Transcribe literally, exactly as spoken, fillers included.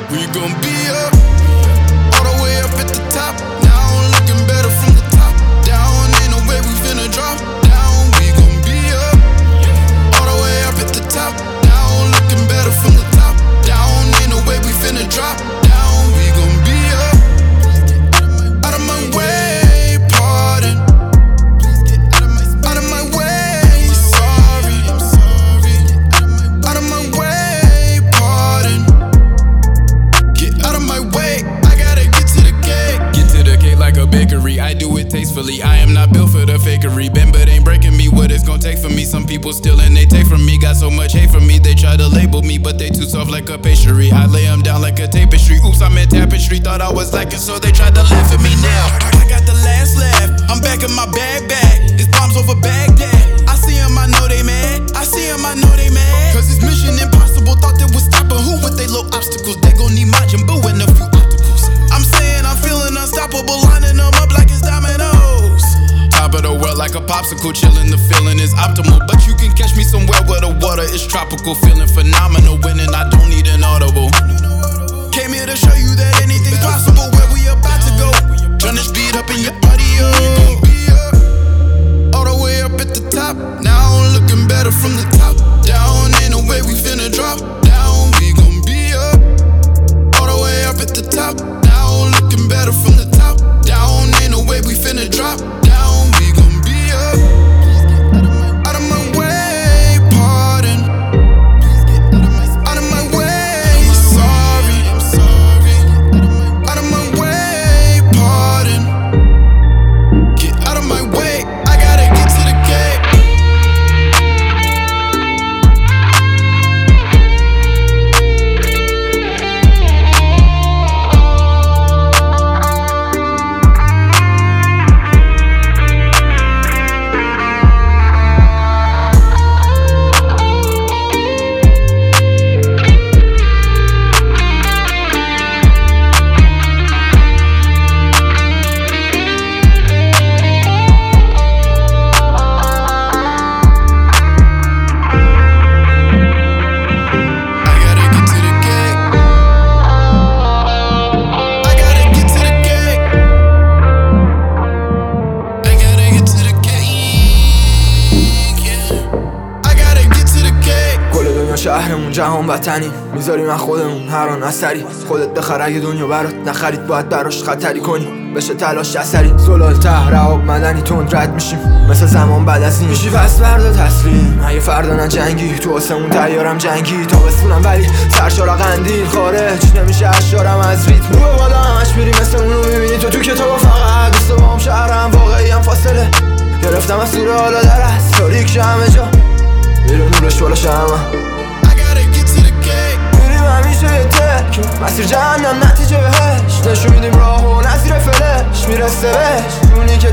We gon' be up, all the way up at the top. Now looking better from the top down. Ain't no way we finna drop down. We gon' be up, all the way up at the top. Now looking better from the top down. Ain't no way we finna drop down. We gon' be up, out of my way, pardon. Out of my way, sorry. Out of my way, pardon. Get out of my way, I gotta get to the cake. Get to the cake like a bakery, I do it tastefully. I am not built for the fakery. Bend but ain't breaking me, what it's gon' take from me. Some people steal and they take from me. Got so much hate from me, they try to label me, but they too soft like a pastry. I lay them down like a tapestry. Oops, I meant tapestry, thought I was lacking, so they tried to laugh at me now. I got the last laugh, I'm back in my bag bag. It's bombs over Baghdad. I see them, I know they mad. I see them, I know they mad. Cause it's mission impossible, thought they would stop. But who with they low obstacles? They gon' need Majin Buu and a few obstacles. I'm saying I'm feeling unstoppable, lining them up like it's dominoes. Top of the world like a popsicle, chillin', the feeling is optimal. But you can catch me somewhere where the water is tropical. Feeling phenomenal, winning, I don't need an audible. Came here to show you that anything's possible. Where we about to go, turn the speed up in your audio. We gon' be up, all the way up at the top. Now looking better from the top down. Ain't no way we finna drop down. We gon' be up, all the way up at the top. Now looking better from the top down. Ain't no way we finna drop down. We gon' be up, out of my way, pardon. Out of my way, sorry. Out of my way, pardon. Get out of my way, I gotta get to the gate. شهرمون جهان وطنی میذاریم از خودمون هر آن اثری. خودت بخر اگه دنیا برات نخرید باید براش خطری کنی. بشه تلاش جسری زلال ته رواب مدنی تند رد میشیم مثل زمان بعد از این میشی پس فردا تسلیم. اگه فردا نه جنگی تو آسمون تیارم جنگی تا بسونم ولی سرشارا قندیل خارج نمیشه اشارم از ریتم. رو بالا همش میری مثل اونو میبینی تو تو کتاب فقط دوست با هم شهرم واقعی هم فاصله گرفتم از سوره حالا در از تاریک شه همه جا بیرون نورش بالا شه همه میریم همیشه یه تک مسیر جهنم نتیجه بهش نشون میدیم راه و نظیر فلش میرسه بهش اونی که